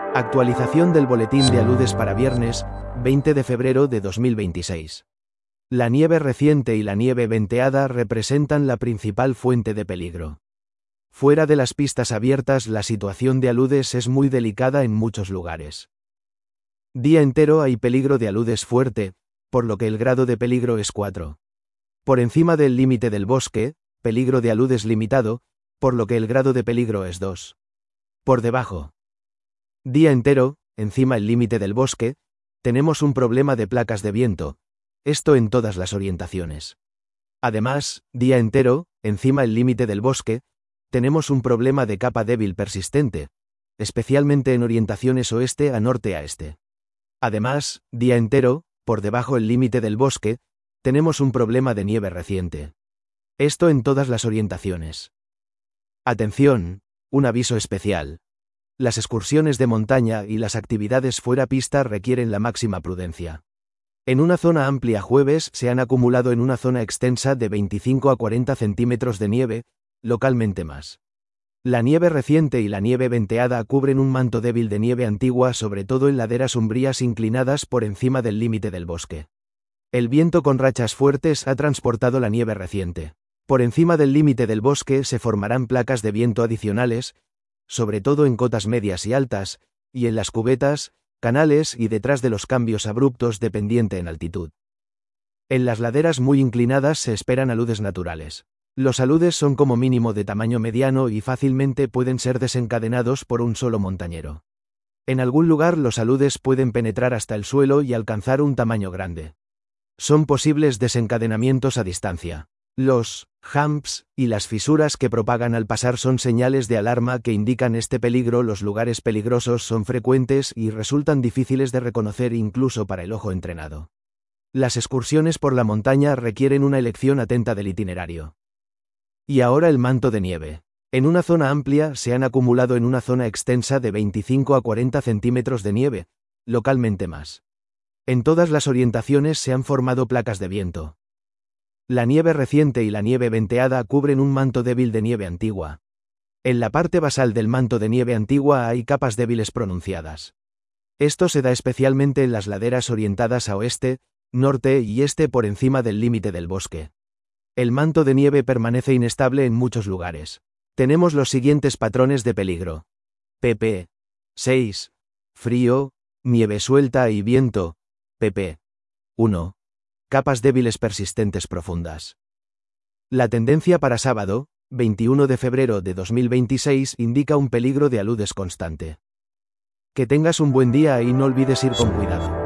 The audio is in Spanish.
Actualización del boletín de aludes para viernes, 20 de febrero de 2026. La nieve reciente y la nieve venteada representan la principal fuente de peligro. Fuera de las pistas abiertas, la situación de aludes es muy delicada en muchos lugares. Día entero hay peligro de aludes fuerte, por lo que el grado de peligro es 4. Por encima del límite del bosque, peligro de aludes limitado, por lo que el grado de peligro es 2. Por debajo. Día entero, encima el límite del bosque, tenemos un problema de placas de viento, esto en todas las orientaciones. Además, día entero, encima el límite del bosque, tenemos un problema de capa débil persistente, especialmente en orientaciones oeste a norte a este. Además, día entero, por debajo el límite del bosque, tenemos un problema de nieve reciente. Esto en todas las orientaciones. Atención, un aviso especial. Las excursiones de montaña y las actividades fuera pista requieren la máxima prudencia. En una zona amplia jueves se han acumulado en una zona extensa de 25 a 40 centímetros de nieve, localmente más. La nieve reciente y la nieve venteada cubren un manto débil de nieve antigua, sobre todo en laderas umbrías inclinadas por encima del límite del bosque. El viento con rachas fuertes ha transportado la nieve reciente. Por encima del límite del bosque se formarán placas de viento adicionales, sobre todo en cotas medias y altas, y en las cubetas, canales y detrás de los cambios abruptos de pendiente en altitud. En las laderas muy inclinadas se esperan aludes naturales. Los aludes son como mínimo de tamaño mediano y fácilmente pueden ser desencadenados por un solo montañero. En algún lugar los aludes pueden penetrar hasta el suelo y alcanzar un tamaño grande. Son posibles desencadenamientos a distancia. Los humps y las fisuras que propagan al pasar son señales de alarma que indican este peligro. Los lugares peligrosos son frecuentes y resultan difíciles de reconocer incluso para el ojo entrenado. Las excursiones por la montaña requieren una elección atenta del itinerario. Y ahora el manto de nieve. En una zona amplia se han acumulado en una zona extensa de 25 a 40 centímetros de nieve, localmente más. En todas las orientaciones se han formado placas de viento. La nieve reciente y la nieve venteada cubren un manto débil de nieve antigua. En la parte basal del manto de nieve antigua hay capas débiles pronunciadas. Esto se da especialmente en las laderas orientadas a oeste, norte y este por encima del límite del bosque. El manto de nieve permanece inestable en muchos lugares. Tenemos los siguientes patrones de peligro. pp. 6. Frío, nieve suelta y viento. pp. 1. Capas débiles persistentes profundas. La tendencia para sábado, 21 de febrero de 2026, indica un peligro de aludes constante. Que tengas un buen día y no olvides ir con cuidado.